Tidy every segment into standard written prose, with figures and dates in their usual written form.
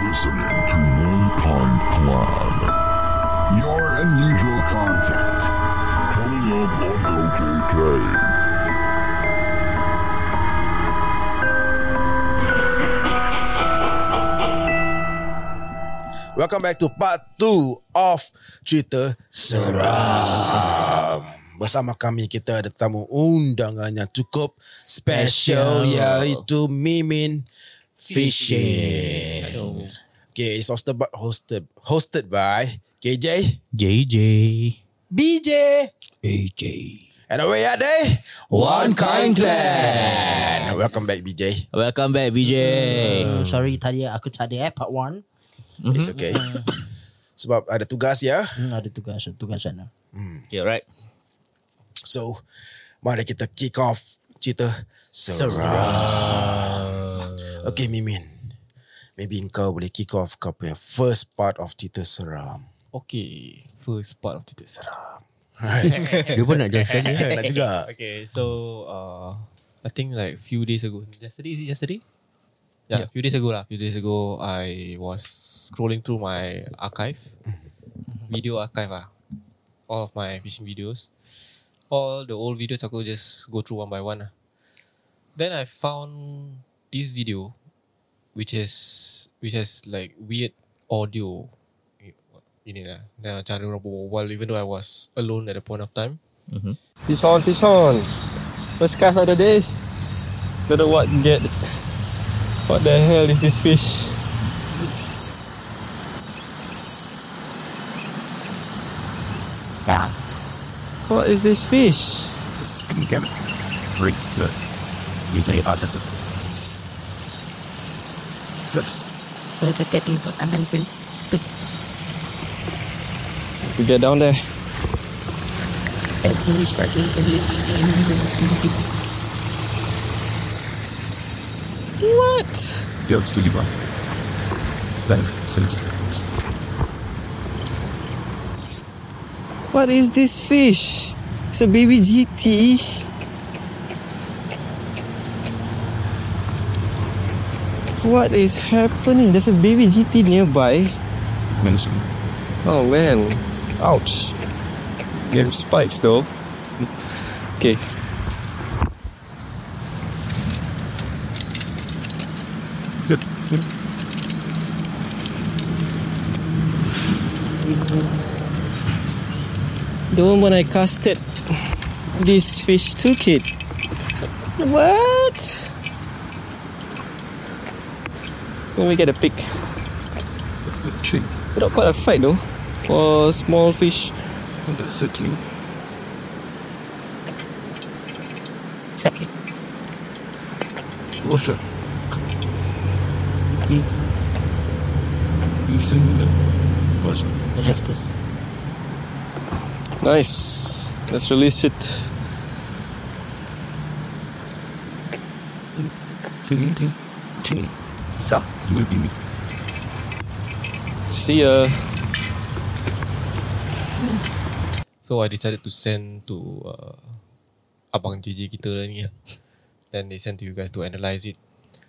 listening to Mankind Clan. Your unusual content. Coming up on LKK. Welcome back to part 2 of Cerita Seram. Bersama kami kita ada tetamu undangan yang cukup special, iaitu Mimin Fishing. Okay, it's hosted by KJ, JJ, BJ, AJ, and we are the One Kind Clan. Welcome back BJ. Welcome back BJ. Sorry tadi aku tak ada part 1. It's okay. Sebab ada tugas ya. Ada tugas sana. Okay, right. So, mari kita kick off cerita seram. Okay, Mimin. Maybe engkau boleh kick off kau punya first part of cerita seram. Okay, first part of cerita seram. Dia pun nak jelaskan dia. Nak juga. Okay, so I think like few days ago. Yesterday, is it yesterday? Yeah, few days ago, I was scrolling through my archive, video archive all of my fishing videos. All the old videos aku just go through one by one. Then I found this video, which has like weird audio. Ini lah. Then cara orang berbual, even though I was alone at the point of time. Fish on. First cast of the day. Don't know what the hell is this fish? What is this fish? To get down there. What? What is this fish? It's a baby GT. What is happening? There's a baby GT nearby. Oh man. Ouch. Get spikes though. Okay. The moment I casted, this fish took it. What? Let me get a pic. Put up quite a fight though for small fish. Certainly. Water. Nice. Let's release it. See ya. So I decided to send to abang JJ kita lah ni lah. Then they sent to you guys to analyze it.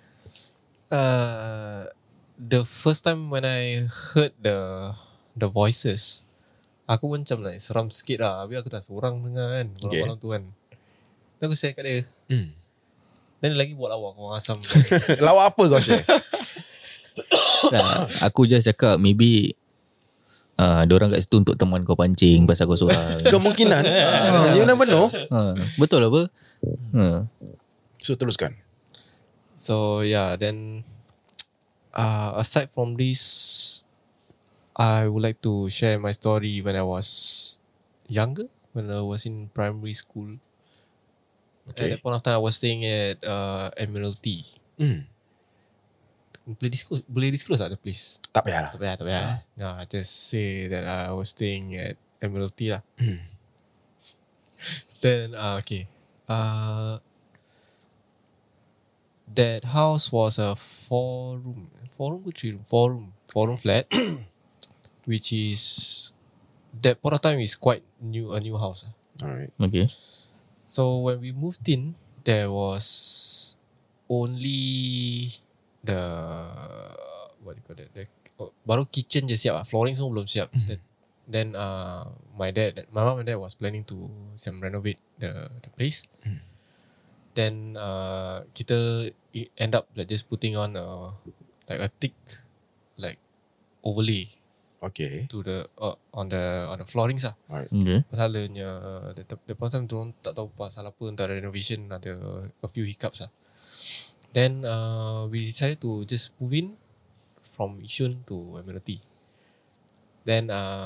The first time when I heard the voices, aku macam like seram sikit lah. Habis aku dah seorang dengar kan malam-malam tu kan. Then aku share kat dia. Then dia lagi buat lawak orang asam. Lawak apa kau share? Aku just cakap maybe diorang kat situ untuk teman kau pancing pasal kau seorang. Kemungkinan. You never know. Betul apa? So teruskan. So yeah, then aside from this, I would like to share my story when I was younger, when I was in primary school. Okay. At that point of time, I was staying at Admiralty. Boleh disclose tak the place? Tak payah lah. Tak payah. No, I just say that I was staying at Admiralty lah. Then, okay. That house was a 4-room flat, which is that point of time is quite new, a new house. Alright. Okay. So when we moved in, there was only the you call that? Baru kitchen je siap lah. Flooring semua belum siap. Then my mom and dad was planning to renovate the place. Then kita end up like just putting on like a thick like overlay Okay. to the on the floorings lah. Okay. Pasalnya the time tu tak tahu pasal apa, entah renovation ada a few hiccups lah. Then we decided to just move in from Yishun to Admiralty. Then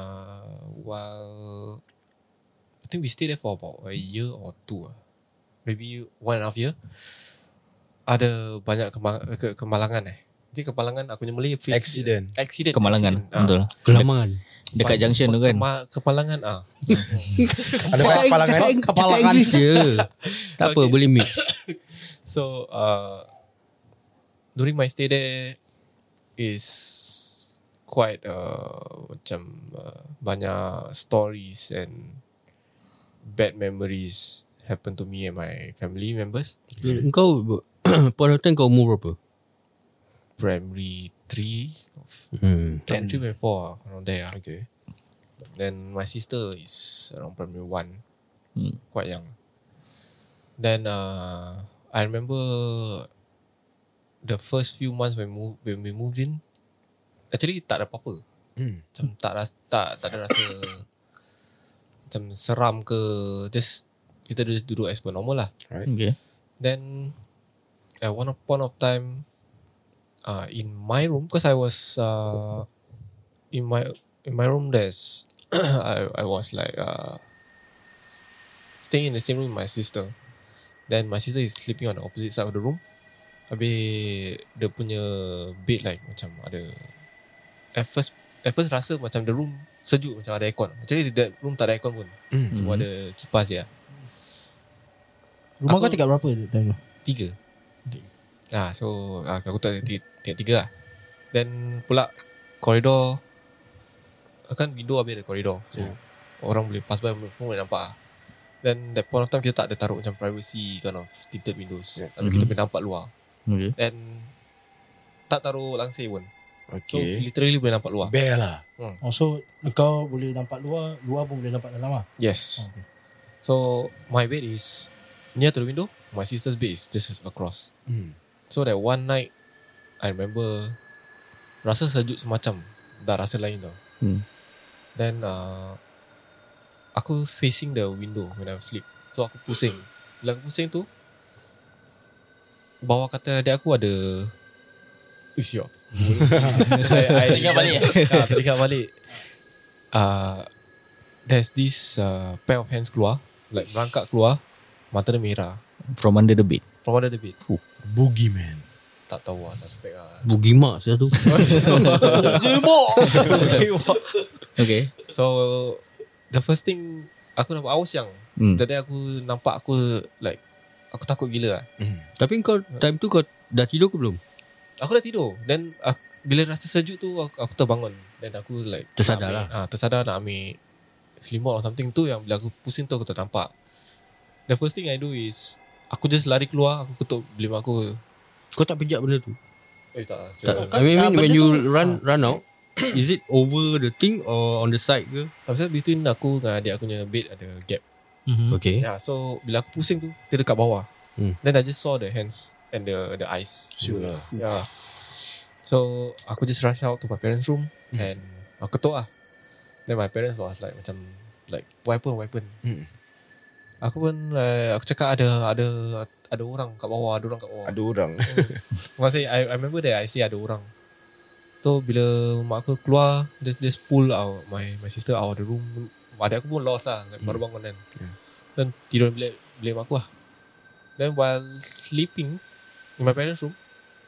while I think we stayed there for about a year or two, maybe 1.5 year. Ada banyak kemalangan Jadi kemalangan aku punya Malay Accident. Kemalangan. Betul. Kelamangan. Dekat junction tu kan. Kemalangan Ada kepalangan. Cakap English je. Tak apa, boleh mix. So during my stay there is quite macam banyak stories and bad memories happen to me and my family members. Kau pada time kau umur berapa? Primary 3, primary 4 around there. Okay. Then my sister is around primary 1, quite young. Then I remember the first few months when we moved in, actually tak ada apa-apa. Macam tak ada rasa macam seram ke, just kita duduk as per normal lah. Right. Okay. Then at one point of time, in my room, because I was in my room, there's I was like staying in the same room with my sister. Then my sister is sleeping on the opposite side of the room. Habis dia punya bed like macam ada, at first rasa macam the room sejuk, macam ada aircon. Actually the room tak ada aircon pun, cuma ada kipas je. Rumah kau tingkat berapa time tu? 3. So aku tak tingkat 3 lah. Then pula koridor, kan window habis ada koridor, so orang boleh pass by pun boleh nampak lah. Then that point of time kita tak ada taruh macam privacy kind of tinted windows, tapi kita boleh nampak luar. Okay. And tak taruh langsir pun, so Okay. literally boleh nampak luar. Bear lah. Oh, so kau boleh nampak luar pun boleh nampak dalam lah. Yes. Okay. So my bed is near to the window, my sister's bed is just across. So that one night I remember rasa sejuk semacam, dah rasa lain tau. Then aku facing the window when I was sleep, so aku pusing. Bila aku pusing tu, bawah katil adik aku ada Isyok Teringat balik there's this pair of hands keluar, like merangkak keluar, mata dia merah From under the bed. from under the bed. Boogeyman. Tak tahu lah, suspect lah. Bugimak satu. Okay. So the first thing aku nampak, I was young. Tadi aku nampak, aku like, aku takut gila lah. Tapi kau time tu kau dah tidur ke belum? Aku dah tidur. Then bila rasa sejuk tu, aku terbangun. Then aku like Tersadar nak ambil, tersadar nak ambil selimut or something tu. Yang bila aku pusing tu, aku tak nampak. The first thing I do is aku just lari keluar, aku ketuk bilik mak aku. Kau tak pijak benda tu? Tak. I mean when you run out, is it over the thing or on the side ke? Pasal between aku dengan adik aku punya bed ada gap. Okay. Yeah, so bila aku pusing tu, dia dekat bawah. Then I just saw the hands and the eyes. Sure lah. Yeah. So aku just rush out to my parents' room and aku ketuk lah. Then my parents was like macam like weapon. Aku pun like, aku cakap ada orang kat bawah, Ada orang. Maksudnya I remember that I say ada orang. So bila mak aku keluar, just pull out my sister out of the room. Adik aku pun lost lah, baru bangun kan. Then tidur bilik mak aku lah. Then while sleeping in my parents' room,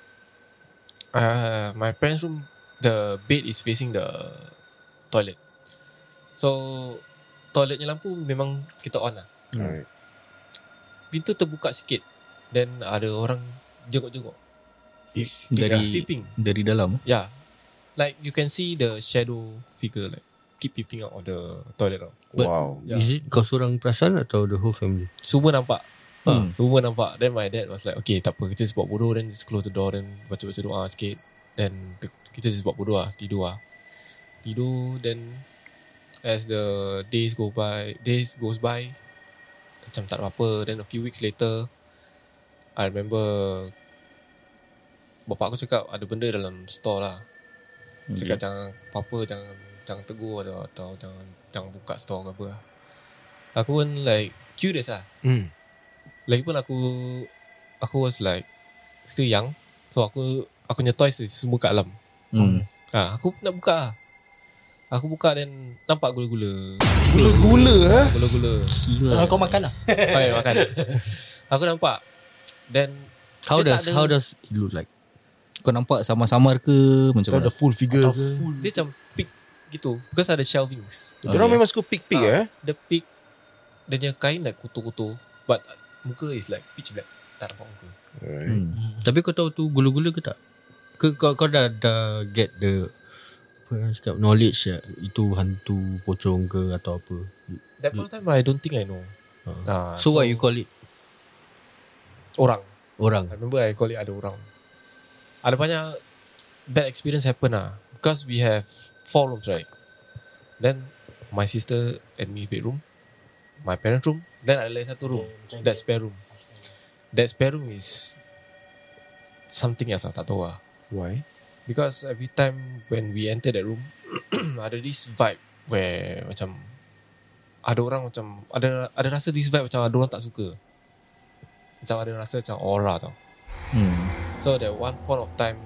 the bed is facing the toilet. So toiletnya lampu memang kita on lah. Alright. Pintu terbuka sikit, then ada orang jenguk-jenguk peeping. Dari dalam. Yeah, like you can see the shadow figure like keep peeping out of the toilet tau. Wow. Yeah. Is it kau seorang perasan atau the whole family? Semua nampak. Semua nampak. Then my dad was like, okay, tak apa, kita just buat bodoh. Then just close the door, then baca-baca doa sikit. Then kita just buat bodoh lah. Tidur then as the days goes by, macam tak ada apa. Then a few weeks later, I remember bapak aku cakap ada benda dalam store lah. Cakap jangan apa-apa, jangan tegur atau jangan buka store ke apa lah. Aku pun like curious lah. Lagipun aku was like still young. So aku punya toys semua kat dalam. Aku nak buka lah. Aku buka dan nampak gula-gula. Gula-gula Gula-gula. Kau makan lah. Okay, makan. Aku nampak. Then How dia does it look like? Kau nampak samar-samar ke macam Atau mana? the full figure ke? dia macam pick gitu. Because ada shelvings. Diorang memang suka pick The pick, dia punya kain like kutu-kutu. But muka is like pitch black. Tak nampak muka. Tapi kau tahu tu gula-gula ke tak? Kau dah get the apa yang cakap knowledge ya, itu hantu pocong ke atau apa? That point of time I don't think I know. So what you call it? Orang. Orang. I remember I call it ada orang. Ada banyak bad experience happen lah. Because we have 4 rooms, right? Then my sister and me bedroom, my parent room, then ada lagi satu room, that spare room. That spare room is something else, tak tahu lah. Why? Because every time when we enter that room, ada this vibe where macam ada orang macam ada rasa this vibe macam ada orang tak suka. Macam ada rasa macam aura tau. So that one point of time,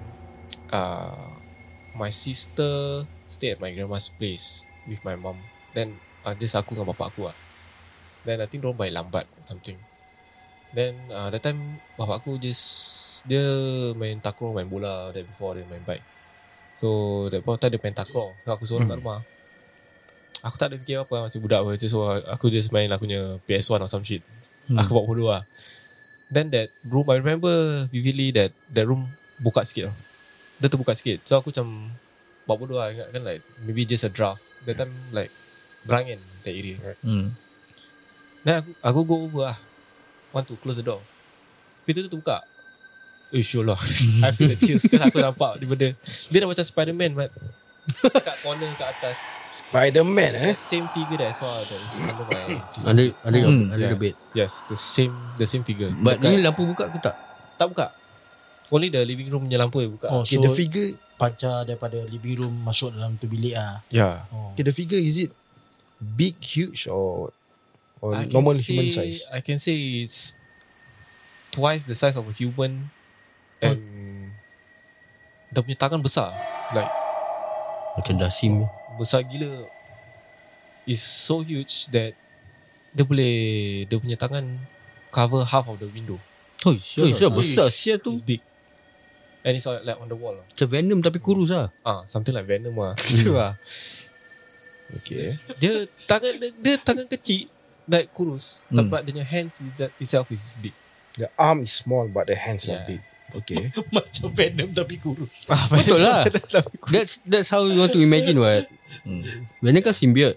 my sister stay at my grandma's place with my mom. Then just aku dengan bapak aku lah. Then I think diorang balik lambat something. Then that time bapak aku dia main takraw, main bola that before dia main bike. So that point of time dia main takraw. So aku seorang kat rumah. Aku tak ada fikir apa, masih budak apa. So aku just main lah aku punya PS1 or some shit. Aku buat bodoh lah. Then that room, I remember vividly that room buka sikit lah. Dia terbuka sikit. So aku macam buat bodoh lah. Ingat kan like maybe just a draft. That time like berangin that area. Then aku go over lah. Want to close the door. Pintu tu terbuka. Sure lah. I feel the chills because aku nampak dia benda. Dia dah macam Spider-Man but kat corner kat atas. Spider-Man The same figure that I saw that is under my sister. Under the bed. Yes, the same figure. But ni lampu buka ke tak? Tak buka. Only the living room punya lampu yang buka. Oh, Okay, so the figure pancar daripada living room masuk dalam tu bilik ah. Yeah. Oh. Okay, the figure is it big, huge or I can normal say- human size? I can say it's twice the size of a human and dia punya tangan besar. Like Macam dasim. besar gila. It's so huge that dia punya tangan cover half of the window. Oh, besar siap tu. It's big. And it's like on the wall. Macam Venom tapi kurus lah. Something like Venom lah. Gitu lah. Okay. Dia tangan kecil like kurus. But dia punya hands itself is big. The arm is small but the hands are Yeah. big. Okay. Macam Venom tapi kurus. Betul lah. That's how you want to imagine what. Venom kan symbiote.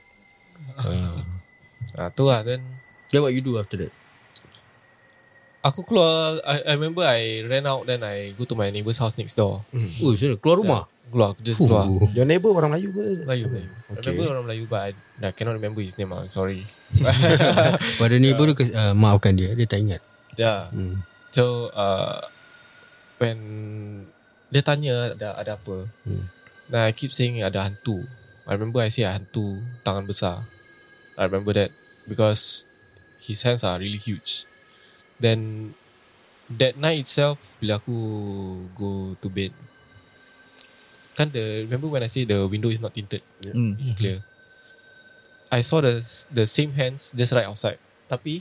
Tu lah. Then Then what you do after that? aku keluar. I remember I ran out. Then I go to my neighbour's house next door. Oh, so keluar rumah. Keluar. Aku just keluar. Your neighbor orang Melayu ke? Melayu. Okay. I remember orang Melayu but I cannot remember his name. I'm sorry. Pada neighbor tu maafkan dia tak ingat. Yeah. So when dia tanya ada apa, then I keep saying ada hantu. I remember I say hantu tangan besar. I remember that because his hands are really huge. Then that night itself, bila aku go to bed, kan remember when I say the window is not tinted, it's clear. I saw the same hands just right outside. Tapi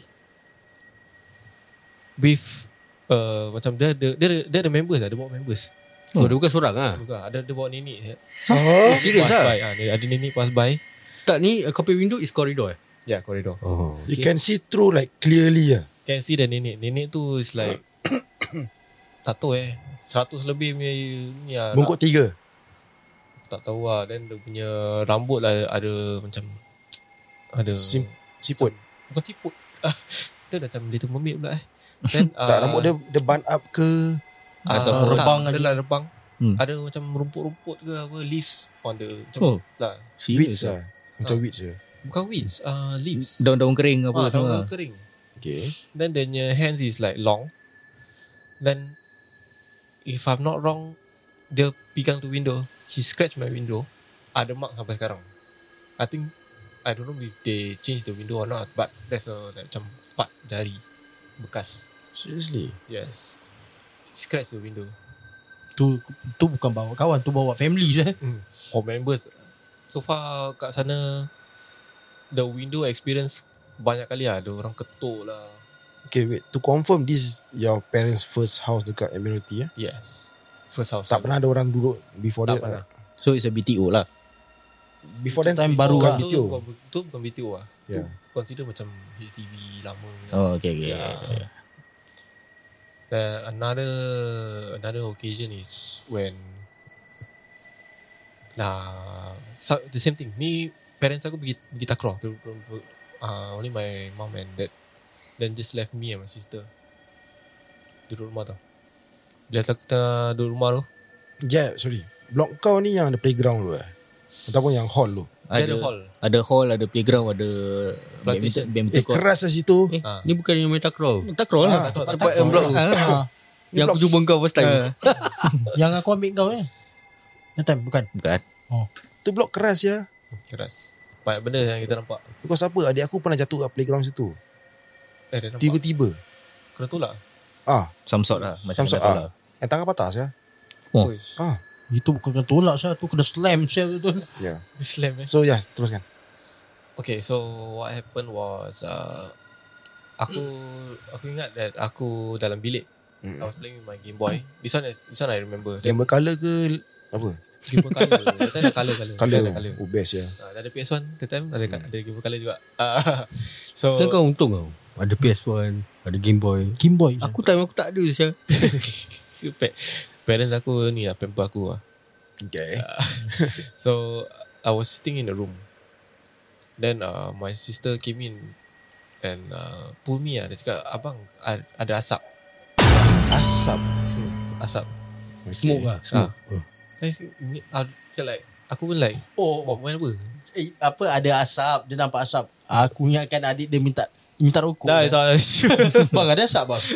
with macam dia ada members lah. Dia bawa members. Oh, dia bukan seorang lah. Bukan, dia bawa nenek. Serius Pass lah? by, ada nenek pass by. Tak, ni copy window is corridor eh? Yeah, corridor. Oh. You can see through like clearly lah. Can see the nenek. Nenek tu is like tak tahu 100 lebih punya ni lah. Bungkuk 3. Tak tahu lah. Then dia punya rambut lah ada macam ada Siput. bukan siput. Dia macam Little Mermaid pula. Then Tak, rambut dia bun up ke? atau rebang dia lah rebang. Ada macam rumput-rumput ke apa, leaves on the macam lah. Weeds Serius lah. Macam weeds je. Bukan weeds, leaves. Daun-daun kering apa Daun semua. kering. Okay. Then the hands is like long. Then if I'm not wrong, dia pegang tu window. He scratch my window. Ada mark sampai sekarang. I don't know if they change the window or not, but there's a like, macam part jari bekas. Seriously? Yes. Scratch the window. Tu bukan bawa kawan, tu bawa family je. For members. So far kat sana, the window experience banyak kali lah. Ada orang ketuk lah. Okay, wait. To confirm, this is your parents' first house dekat Admiralty Yes. First house. Tak pernah ada orang duduk before Tak that? pernah. So it's a BTO lah. Before that, Time baru bukan lah. BTO. Tu bukan BTO lah. Yeah. Tu consider macam HDB lama. Oh, okay. Yeah. Another occasion is when the same thing. Ni parents aku pergi takraw. Only my mom and dad. Then just left me and my sister duduk rumah tau. Bila kita duduk rumah tu, Sorry. Blok kau ni yang ada playground tu ataupun yang hall tu? ada hall. Ada hall, ada playground, ada PlayStation. badminton court. Keras lah situ. Ni bukan yang main takraw. Takraw lah. Tempat yang blok. Yang aku jumpa kau first time. Yang aku ambil kau That time bukan. Bukan. Tu blok keras ya. Keras. Banyak benda yang kita nampak. Because apa? Adik aku pernah jatuh kat playground situ. Dia nampak. Tiba-tiba. Kena tolak. Some sort lah. Macam Samsung kena tolak. Yang tangan patah ya. Oh. Uish. Itu bukan kena tolak saya, tu kena slam saya betul. Yeah. Slam So teruskan. Okay, so what happened was aku ingat that aku dalam bilik. I was playing with my Game Boy. This one I remember. Yang bercolour ke apa? Game Boy Color. That time ada Colour. Color. Oh best ya. Ada PS1 that time ada Game Boy Color juga. So Kan kau untung kau. Ada PS1, ada Game Boy. Game Boy. Aku time aku tak ada saya. parents aku ni lah, pamper aku lah. Okay. So I was sitting in the room. Then my sister came in and pull me lah. Dia cakap, abang ada asap. Asap. Asap. Smoke lah. Smoke. Aku pun like, main apa? Apa ada asap, dia nampak asap. Aku ingatkan adik dia minta rokok. Dah, Bang ada asap bang.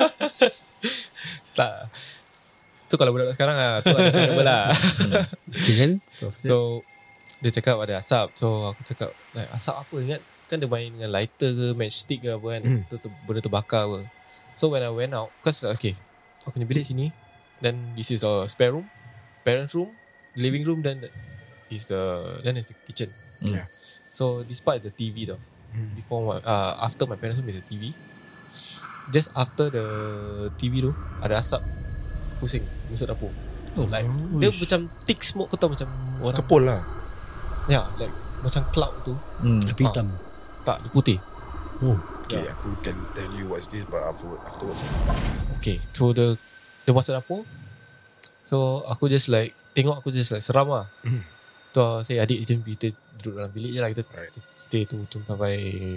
tak. Tu kalau budak sekarang lah, tu understandable lah. Okay kan? So dia cakap ada asap. So aku cakap like, asap apa? Ingat kan dia main dengan lighter ke matchstick ke apa kan. Benda terbakar apa. So when I went out, cause okay, aku punya bilik sini, then this is a spare room, parents room, living room, then is the kitchen. Yeah. So this part is the TV though. After my parents room is the TV. Just after the TV tu ada asap pusing masuk dapur. Like dia macam thick smoke, kau tahu macam orang Kepul lah. ya, like macam cloud tu. Tapi hitam. Tak, dia putih. Okay, aku can tell you what's this, but afterwards. Okay, so dia masuk dapur. So aku just like seram lah. So saya adik kita duduk dalam bilik je lah. Kita stay tu sampai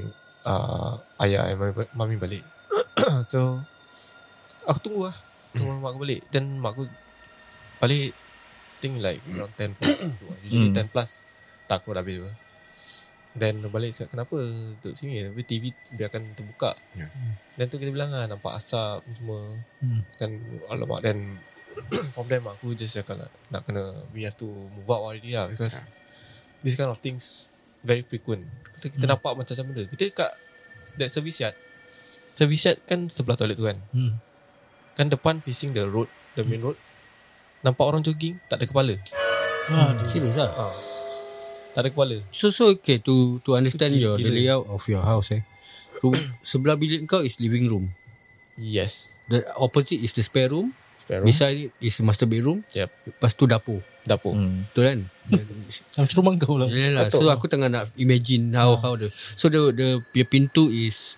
ayah and mami balik. So aku tunggu lah, tunggu mak aku balik. Then mak aku balik think like around 10 plus tu lah. Usually 10 plus tak aku dah habis apa. Then balik cakap, kenapa duduk sini? Tapi TV biarkan terbuka. Then tu kita bilang lah, nampak asap semua. Then alamak. Then from them aku just cakap nak kena, we have to move out already lah. Because this kind of things very frequent. Kita nampak macam benda. Kita kat that service yard kan sebelah toilet tu kan. Kan depan facing the road, the main road. Nampak orang jogging, tak ada kepala. Serius lah. Tak ada kepala. So okay to understand Gila. the layout of your house So, sebelah bilik kau is living room. Yes. The opposite is the spare room. Beside it is master bedroom. Yep. Lepas tu dapur. Dapur. Betul kan? Macam rumah kau lah. Yalah. So aku tengah nak imagine how the so the pintu is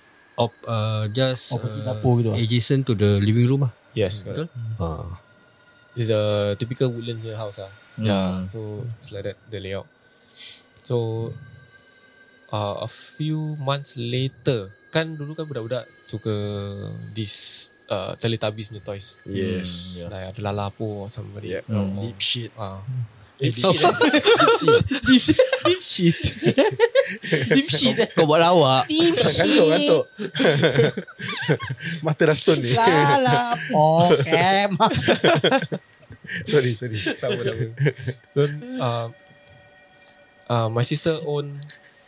just Opposite dapur gitu lah. adjacent to the living room lah. Yes. Correct. It's a typical Woodlands house lah. Yeah. So it's like that, the layout. So a few months later, kan dulu kan budak-budak suka this Teletubbies punya toys. Yes. Like ada Lalapo or somebody. Yeah. Deep shit. Deep shit. Deep shit. Deep shit. Kau buat lawak. Deep Kantuk. Mata dah stone ni. Lala pokem. Sorry. Sama nama. Then my sister own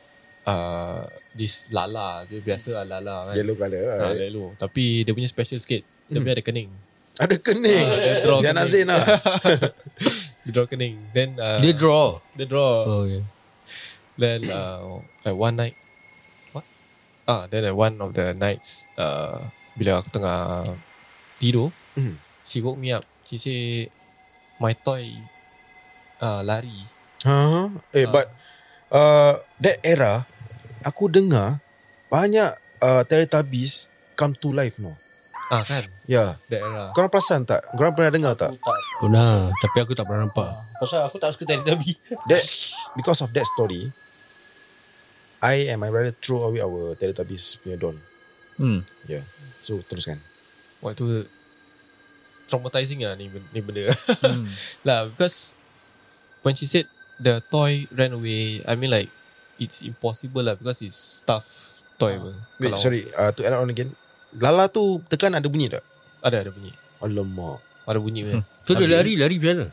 this Lala. Dia biasa lah Lala kan. Yellow colour. Right? Yellow. Tapi dia punya special sikit. Dia punya ada kening. Ada kening. dia draw Zian kening. Azin lah. Dia draw kening. Then Dia draw. Dia draw. Oh yeah. Then like one night. What? Then like one of the nights bila aku tengah tidur, she woke me up. She say my toy lari. But that era aku dengar banyak Teletubbies come to life no. Kan? Ya. That era. Korang perasan tak? Korang pernah dengar tak? Pernah. Tapi aku tak pernah nampak. Pasal aku tak suka Teletubby. That because of that story, I and my brother throw away our Teletubbies punya doll. Yeah. So teruskan. Waktu traumatizing lah ni benda. Lah because when she said the toy ran away, I mean like it's impossible lah because it's stuffed toy. Wait, sorry. To add on again. Lala tu tekan ada bunyi tak? Ada bunyi. Alamak. Ada bunyi kan. So dia lari macam mana?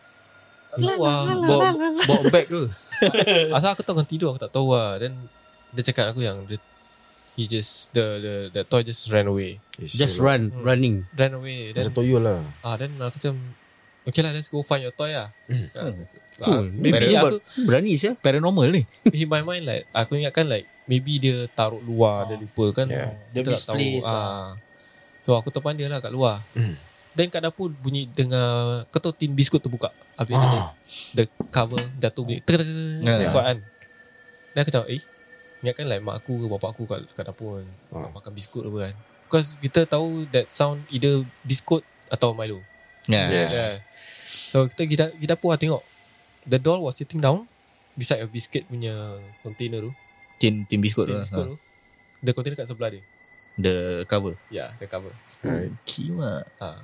Bawa bag ke? Asal aku tengah tidur aku tak tahu lah. Then dia cakap aku yang he just the toy just ran away. Just running. Ran away. Then Masa toyo lah. then aku macam okay lah, let's go find your toy lah. Maybe aku berani saya. Paranormal ni. In my mind like aku ingatkan like maybe dia taruh luar, dia lupa kan. Dia Kita tak misplace tahu. So aku tempat dia lah kat luar. Then kat dapur bunyi dengar kau tahu tin biskut terbuka. Habis the cover jatuh bunyi kuat kan. Dan aku cakap ingatkan like mak aku ke bapak aku kat dapur kan. Makan biskut apa kan. Because kita tahu that sound either biskut atau Milo. Yes. So kita dapur lah tengok. The doll was sitting down beside a biscuit punya container tu. Tin biskut tu. Biskut tu. The container kat sebelah dia. The cover. Yeah, the cover. Right. Kimak.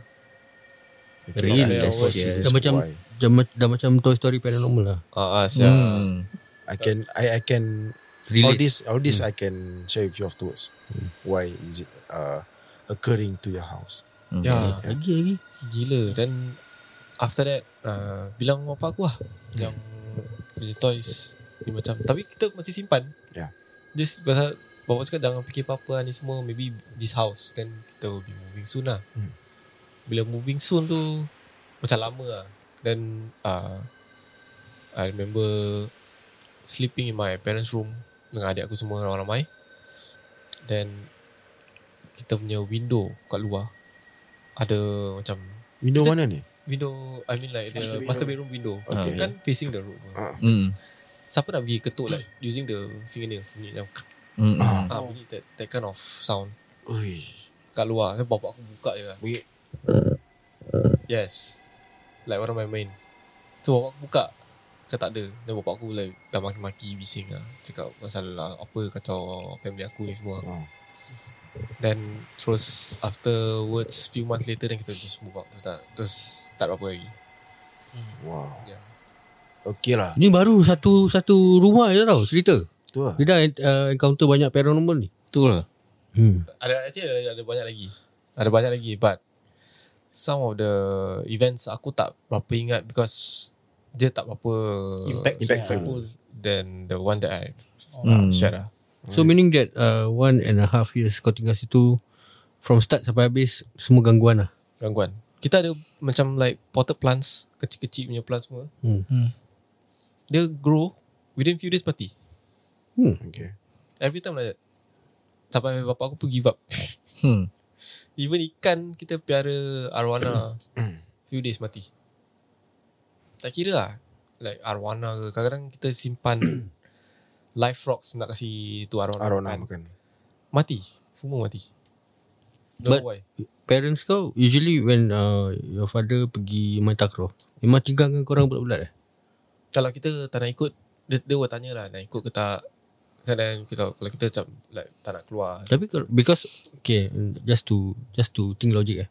Okay. Dah macam Toy Story Paranormal lah. I can Relate. all this I can share with you afterwards. Why is it occurring to your house? Yeah. Lagi. Gila. Then after that bilang bapak aku lah yang punya toys ni macam, tapi kita masih simpan. Yeah. Just pasal bapak cakap jangan fikir apa-apa ni semua, maybe this house then kita will be moving soon lah. Bila moving soon tu macam lama lah. Then I remember sleeping in my parents room dengan adik aku semua ramai-ramai. Then kita punya window kat luar ada macam Window mana ni? window, I mean like the master bedroom window. Okay. Kan facing the road. Siapa nak pergi ketuk like using the fingernails bunyi macam bunyi that kind of sound Ui. kat luar. Kan bapak aku buka je lah. Bunyi. Yes, like orang main-main. So bapak aku buka, kan tak ada. Dan bapak aku like dah maki-maki bising lah, cakap pasal apa kacau family aku ni semua. Then terus afterwards few months later then kita just move out. Terus tak ada apa lagi. Wow. Yeah. Okay lah. Ni baru satu rumah je tau cerita. Tu lah. Dia dah encounter banyak paranormal ni. Betul lah. Ada banyak lagi. Ada banyak lagi, but some of the events aku tak berapa ingat because dia tak berapa impactful than the one that I shared lah. So meaning that 1.5 years kau tinggal situ, from start sampai habis semua gangguan lah. Gangguan. Kita ada macam like potted plants, kecil-kecil punya plants semua. Dia grow within few days mati. Okay. Every time like that. Sampai bapak aku pun give up. Even ikan kita piara arwana few days mati. Tak kira lah like arwana ke, kadang-kadang kita simpan live frogs nak kasi tu arwana makan. Mati. Semua mati. Don't But know why. parents kau usually when your father pergi main takraw, memang tinggalkan korang bulat-bulat Kalau kita tak nak ikut, dia will tanya lah nak ikut ke tak. Kadang kalau kita macam like tak nak keluar. Tapi because okay, just to think logic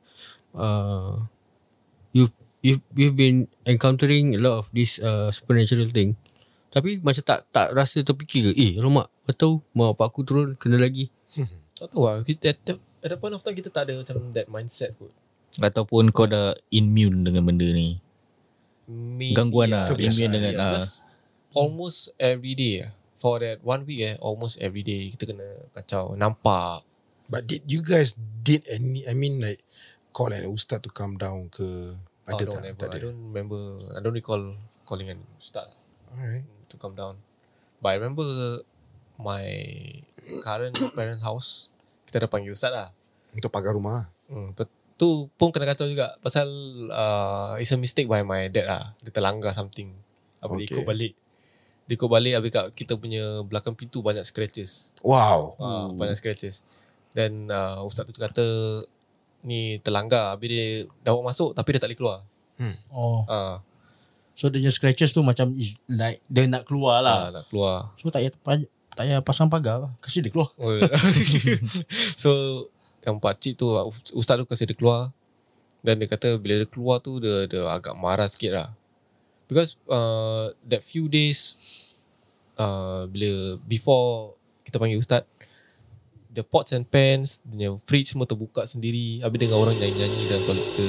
you've been encountering a lot of this supernatural thing. Tapi macam tak rasa terfikir ke alamak atau mak bapak aku turun kena lagi. Tak tahu lah. Kita at that point of time kita tak ada macam that mindset kot. Ataupun kau dah immune dengan benda ni. Gangguan lah. Immune dengan because almost every day for that 1 week almost every day kita kena kacau, nampak. But did you guys did any, I mean like call an ustaz to come down ke? Ada no, tak? never. Tak ada. I don't remember. I don't recall calling an ustaz Alright. to come down. But I remember my current parent house, kita ada panggil ustaz lah. Untuk pagar rumah. Tu pun kena kacau juga. Pasal it's a mistake by my dad lah. Dia terlanggar something. Dia ikut balik. Dia ikut balik habis kat kita punya belakang pintu banyak scratches. Wow. Banyak scratches. Dan ustaz tu kata ni terlanggar. Habis dia dah bawa masuk tapi dia tak boleh keluar. Oh. So dia scratches tu macam is like dia nak keluar lah. Nak keluar. So tak payah pasang pagar lah. Kasi dia keluar. So yang pakcik tu, ustaz tu kasi dia keluar. Dan dia kata bila dia keluar tu dia agak marah sikit lah. Because that few days bila before kita panggil ustaz, the pots and pans, the fridge semua terbuka sendiri. Habis dengar orang nyanyi-nyanyi dalam toilet kita.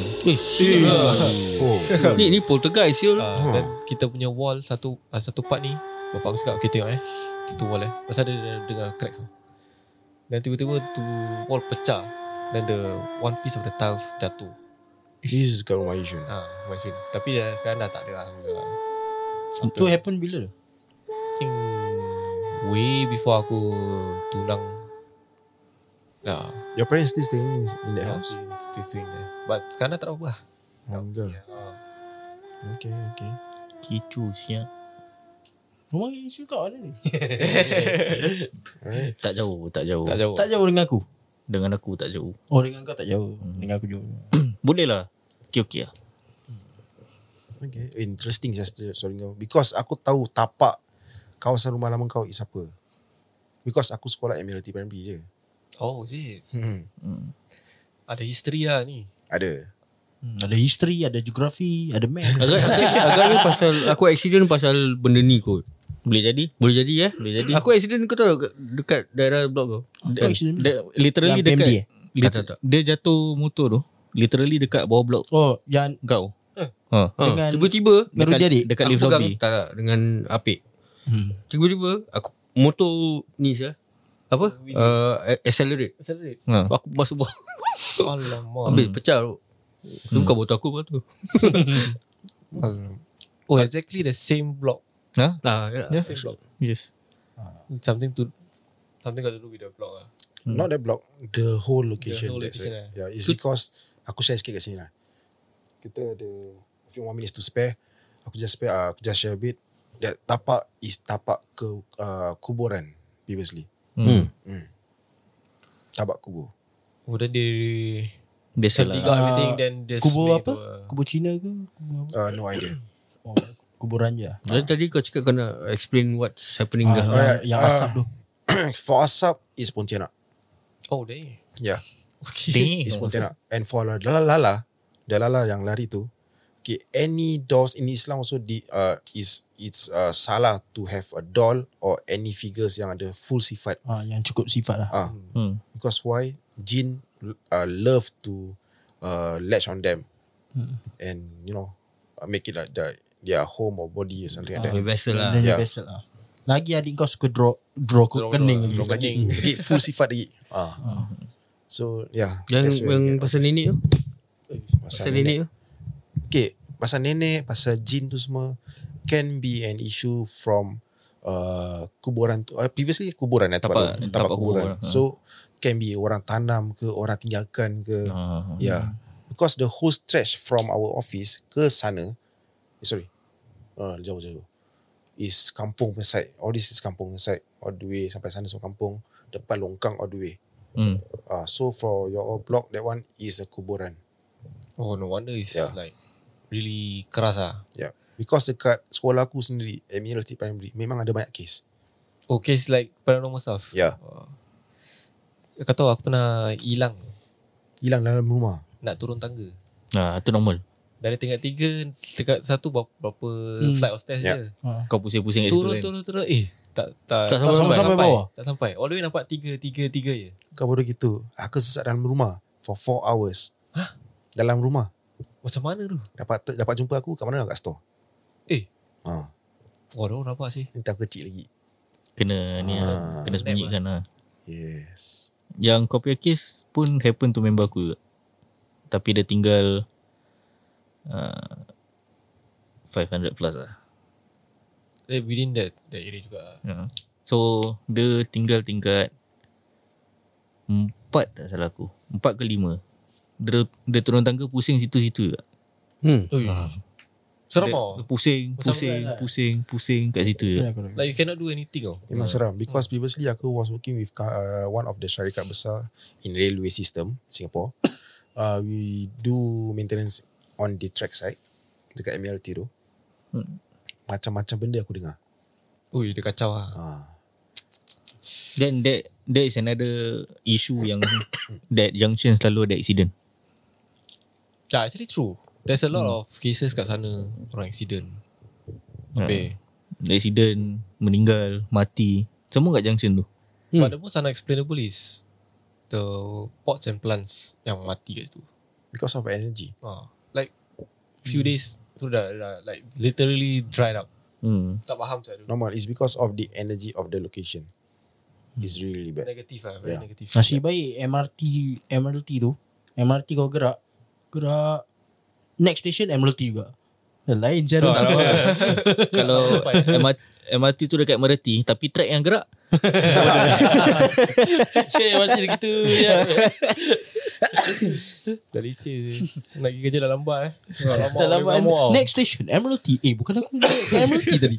Ni poltergeist siul. Dan kita punya wall satu part ni, bapak aku cakap okay tengok itu wall pasal dia dengar cracks tu. Dan tiba-tiba tu wall pecah. Dan the one piece of the tiles jatuh. This is kat rumah Yishun. Machine. Tapi sekarang dah tak ada Alhamdulillah. Itu happen bila? I think way before aku tunang. Your parents still staying in that house? Still staying there. But sekarang dah tak berubah. Alhamdulillah. Okay. Kicu siap. Rumah isu kat mana ni? Tak jauh. Tak jauh. Tak jauh dengan aku. Dengan aku tak jauh. Oh, dengan kau tak jauh. Dengan aku jauh. Boleh lah. Okay lah. Okay. Interesting story kau. Because aku tahu tapak kawasan rumah lama kau is apa. Because aku sekolah Admiralty Primary je. Oh, is it? Ada history lah ni. Ada. Ada history, ada geografi, ada math. Agaknya pasal aku accident pasal benda ni kot. Boleh jadi. Boleh jadi Boleh jadi. Aku accident kau tahu dekat daerah blok kau. Literally Yang PMD dekat Tak. dia jatuh motor tu. Literally dekat bawah blok Oh, yang kau. dengan Tiba-tiba dengan dia adik. dekat aku lift pegang, lobby. tak dengan apik. Tiba-tiba aku motor ni accelerate. Aku masuk bawah. Alamak. Habis pecah tu. Tu bukan motor aku tu. Oh, exactly the same block. Yeah. Same block. Yes. Something got to do with the block lah. Not that block, the whole location. The whole that's location, it. Yeah, it's because aku share sikit kat sini lah. Kita ada a few more minutes to spare. Aku just share a bit. That tapak is tapak ke kuburan previously. Tapak kubur. Oh, then they Biasalah. dig out everything, then they kubur split apa? into a- Kubur Cina ke? Kubur apa? No idea. Oh, kuburan je. Dan tadi kau cakap kau nak explain what's happening dah. Yang asap tu. For asap is Pontianak. Oh, damn. Yeah, Damn. is Pontianak. And for Lala yang lari tu, okay, any dolls in Islam also it's salah to have a doll or any figures yang ada full sifat. Yang cukup sifat lah. Because why? Jin love to latch on them and make it like their home or body or something like that. Vessel lah. Dan Yeah. vessel lah. Lagi adik kau suka draw kening lagi. Belum lagi full sifat lagi. So yeah. that's Yang where we get pasal all this. nenek tu. Pasal nenek tu. Okay, pasal nenek, pasal jin tu semua can be an issue from kuburan tu. Previously kuburan Tapak kuburan. kuburan. So can be orang tanam ke, orang tinggalkan ke. Yeah. Because the whole stretch from our office ke sana, jauh-jauh, is kampung punya side. All this is kampung punya side. All the way sampai sana semua kampung. Depan longkang all the way. So for your block, that one is a kuburan. Oh, no wonder it's Yeah. like really keras lah. Yeah. Because dekat sekolah aku sendiri, Admiralty Primary, memang ada banyak kes. Okay, it's like paranormal stuff. Yeah. Kau tahu aku pernah hilang Hilang dalam rumah. nak turun tangga. Itu normal. Dari tingkat 3 tingkat 1 berapa flight of stairs Yeah. je. Kau pusing-pusing kat situ kan. Turun. Tak sampai bawah. Tak sampai. All the way nampak 3 je. Kau baru gitu. Aku sesat dalam rumah for 4 hours. Dalam rumah. Macam mana tu? Dapat jumpa aku kat mana? Kat store. Waduh, nampak sih. Ni tak kecil lagi. Kena ni lah. Kena sembunyikan lah. Yes. Yang kau punya case pun happen to member aku juga. Tapi dia tinggal 500 plus lah. Within that area juga. So dia tinggal tingkat 4 tak salah aku. 4 ke 5. Dia turun tangga pusing situ-situ juga. Seram Dia tau. pusing kat situ je. Like you cannot do anything tau. Memang seram. Because previously aku was working with one of the syarikat besar in railway system Singapore. We do maintenance on the track side dekat MRT tu. Macam-macam benda aku dengar. Ui, dia kacau lah. Then there is another issue yang that junction selalu ada accident. Yeah, actually true. There's a lot of cases kat sana orang accident. Accident, meninggal, mati, semua kat junction tu. But the most unexplainable is the pots and plants yang mati kat situ. Because of energy. Like few days tu dah like literally dried up. Tak faham saya dulu. Normal. It's because of the energy of the location. It's really bad. Negatif lah, very negatif. Nasib baik MRT tu, MRT kau gerak next station MRT juga. Lain je tu. Kalau MRT tu dekat Mereti tapi track yang gerak. Cik MRT gitu ya. Dah leceh je. Nak pergi kerja dah lambat Tak lambat. Next station MRT. Bukan aku MRT tadi.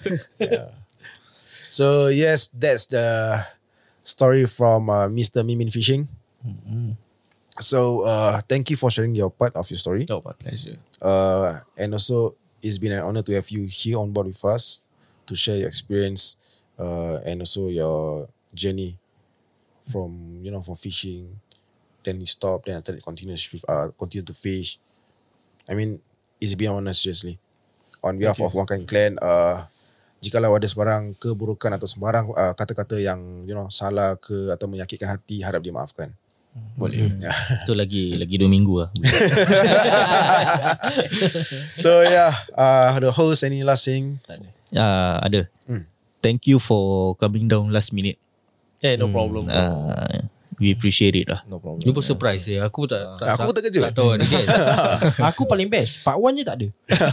So yes, that's the story from Mr. Mimin Fishing. So thank you for sharing your part of your story. Oh, my pleasure. And also it's been an honor to have you here on board with us to share your experience and also your journey from from fishing. Then you stop, then after that continue to fish. I mean, it's been honest seriously. On behalf of Wangkai Clan, jikalau ada sebarang keburukan atau sebarang kata-kata yang salah ke atau menyakitkan hati, harap dimaafkan. Boleh. Itu lagi 2 minggu lah. So the host, any last thing? Ada. Thank you for coming down last minute. No problem. We appreciate it lah. No problem. Dia pun surprise je. Aku tak Aku pun terkejut. Tak tahu ada guess. Aku paling best. Part 1 je tak ada.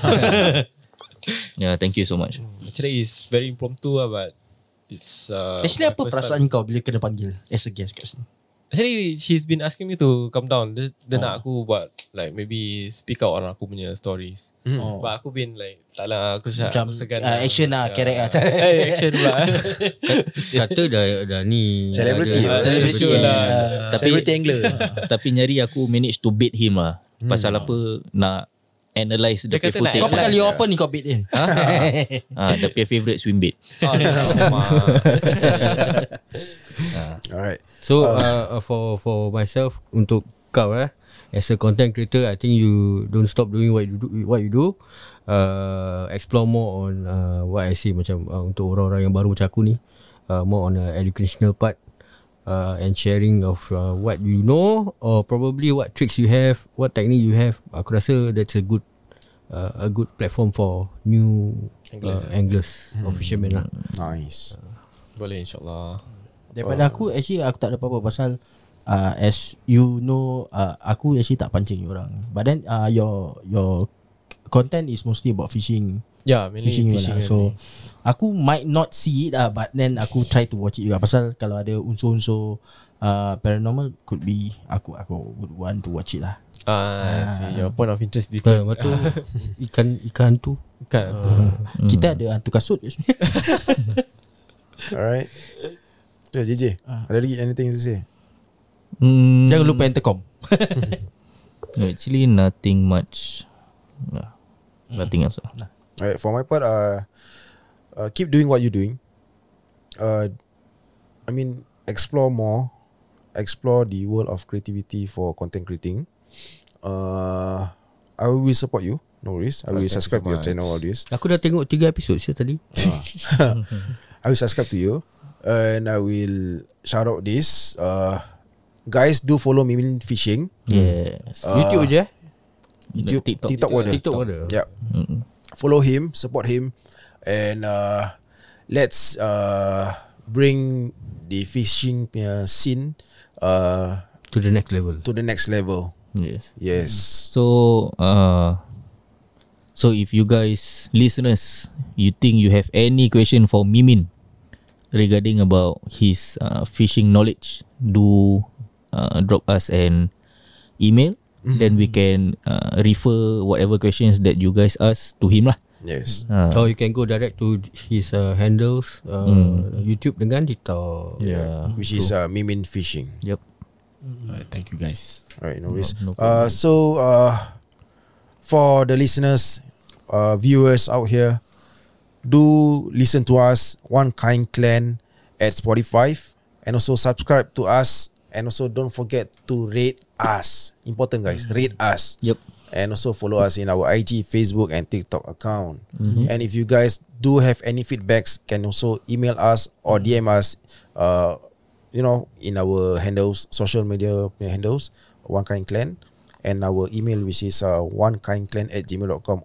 Thank you so much. Actually, it's very impromptu lah, but it's Actually my apa first perasaan kau bila kena panggil as a guest kat sini? Actually, she's been asking me to come down. Dia nak aku buat like maybe speak out on aku punya stories. But aku been like tak lah, aku Macam segan action lah, carrot lah. action pula. Kata dah ni Celebrity ada- lah. Celebrity lah. Celebrity angler. Tapi nyari aku manage to bait him lah. Pasal apa nak analyse dia Dia kata punya nak footage. Kau pakai lure apa ni kau bait dia? Dia punya favourite swim bait. Alright. So for myself, untuk kau as a content creator, I think you don't stop doing what you do. Explore more on what I say, macam untuk orang-orang yang baru macam aku ni, more on educational part, and sharing of what you know, or probably what tricks you have, what technique you have. Aku rasa that's a good platform for new anglers or fishermen lah. Nice. Boleh, insyaAllah. Daripada aku actually aku tak ada apa-apa pasal as you know, aku actually tak pancing orang. But then your content is mostly about fishing. Yeah, mainly Fishing fishing. lah. So aku might not see it but then aku try to watch it juga. Pasal kalau ada unsur-unsur paranormal, could be aku would want to watch it lah. See, your point of interest different. Betul. Ikan hantu. Kita ada hantu kasut. Alright. So JJ, ada lagi anything to say? Jangan lupa intercom. Actually nothing much. Nothing else lah. Alright, for my part, keep doing what you're doing. I mean, explore more, explore the world of creativity for content creating. I will support you. No worries. I will Thank you subscribe to so your much. channel, all this. Aku dah tengok 3 episod tadi. I will subscribe to you, and I will shout out this. Guys, do follow Mimin Fishing. Yes. YouTube je. YouTube, TikTok. TikTok ada. TikTok ada. Yeah. Follow him, support him, and let's bring the fishing punya scene To the next level. to the next level. Yes. Yes. So if you guys listeners, you think you have any question for Mimin regarding about his fishing knowledge, do drop us an email. Then we can refer whatever questions that you guys ask to him lah. Yes. Or you can go direct to his handles, YouTube dengan TikTok. Yeah. Which is Mimin Fishing. Yep. Thank you guys. Alright, no worries. No problem. So for the listeners, viewers out here, do listen to us, One Kind Clan at Spotify, and also subscribe to us, and also don't forget to rate us. Important guys, rate us. Yep. And also follow us in our IG, Facebook and TikTok account. And if you guys do have any feedbacks, can also email us or DM us, in our handles, social media handles, One Kind Clan, and our email, which is onekindclan@gmail.com,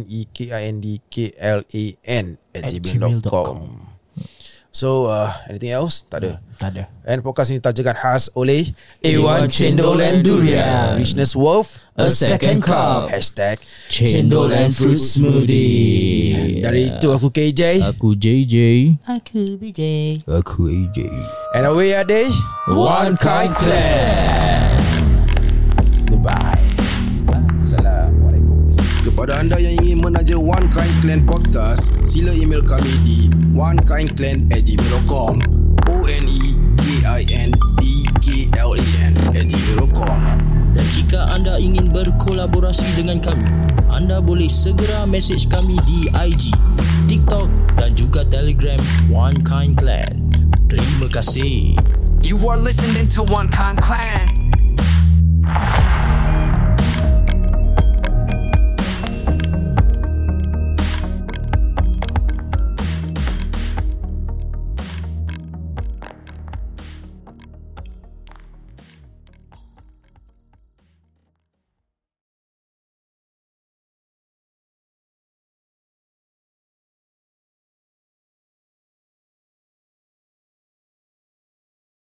onekindklan@gmail.com. So anything else? Tak ada. Tak ada. And podcast ini ditajakan khas oleh A1 Cendol and Durian, Richness Wolf, A second cup. Hashtag Cendol and fruit smoothie. Dari itu aku KJ, Aku JJ. Aku BJ. Aku AJ. and away are they, One Kind Clan. Goodbye. Assalamualaikum. Kepada anda yang ingin menaja One Kind Clan Podcast, sila email kami di onekindclan@gmail.com, onekindklan@gmail.com. Dan jika anda ingin berkolaborasi dengan kami, anda boleh segera message kami di IG, TikTok dan juga Telegram One Kind Clan. Terima kasih. You are listening to One Kind Clan.